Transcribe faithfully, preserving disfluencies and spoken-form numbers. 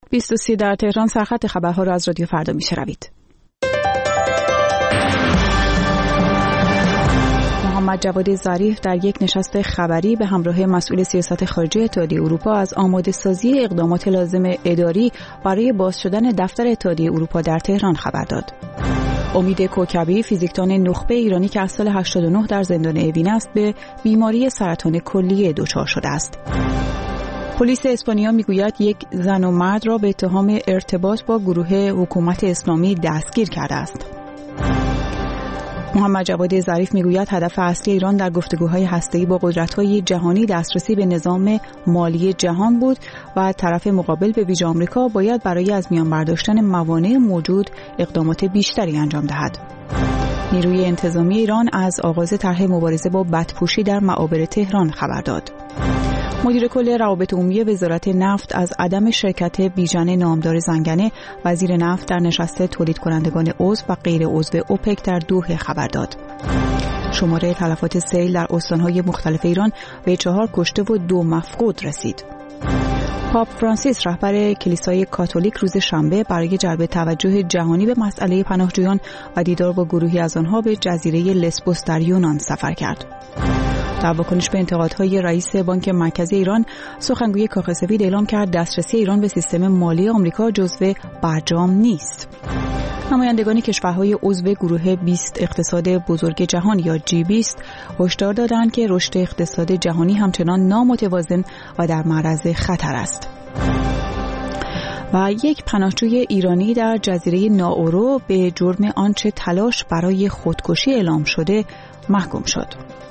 بیست و سی در تهران. سرخط خبرها را از رادیو فردا میشنوید. محمد جواد ظریف در یک نشست خبری به همراه مسئول سیاست خارجی اتحادیه اروپا از آماده سازی اقدامات لازم اداری برای باز شدن دفتر اتحادیه اروپا در تهران خبر داد. امید کوکبی، فیزیکدان نخبه ایرانی که از سال هشتاد و نه در زندان اوین است، به بیماری سرطان کلیه دچار شده است. پلیس اسپانیا میگوید یک زن و مرد را به اتهام ارتباط با گروه حکومت اسلامی دستگیر کرده است. محمد جواد ظریف میگوید هدف اصلی ایران در گفتگوهای هسته‌ای با قدرت‌های جهانی دسترسی به نظام مالی جهان بود و طرف مقابل به ویژه آمریکا باید برای از میان برداشتن موانع موجود اقدامات بیشتری انجام دهد. نیروی انتظامی ایران از آغاز طرح مبارزه با بدپوشی در معابر تهران خبر داد. مدیر کل روابط عمومی وزارت نفت از عدم شرکت بیژن نامدار زنگنه وزیر نفت در نشست تولید کنندگان عضو و غیر عضو اوپک در دوحه خبر داد. شماره تلفات سیل در استان‌های مختلف ایران به چهار کشته و دو مفقود رسید. پاپ فرانسیس رهبر کلیسای کاتولیک روز شنبه برای جلب توجه جهانی به مسئله پناهجویان و دیدار با گروهی از آنها به جزیره لسبوس در یونان سفر کرد. در واکنش به انتقادهای رئیس بانک مرکزی ایران، سخنگوی کاخ سفید اعلام کرد دسترسی ایران به سیستم مالی آمریکا جزو برجام نیست. نمایندگان کشورهای عضو گروه بیست اقتصاد بزرگ جهان یا جی بیست هشدار دادند که رشد اقتصاد جهانی همچنان نامتوازن و در معرض خطر است. و یک پناهجوی ایرانی در جزیره ناورو به جرم آنچه تلاش برای خودکشی اعلام شده محکوم شد.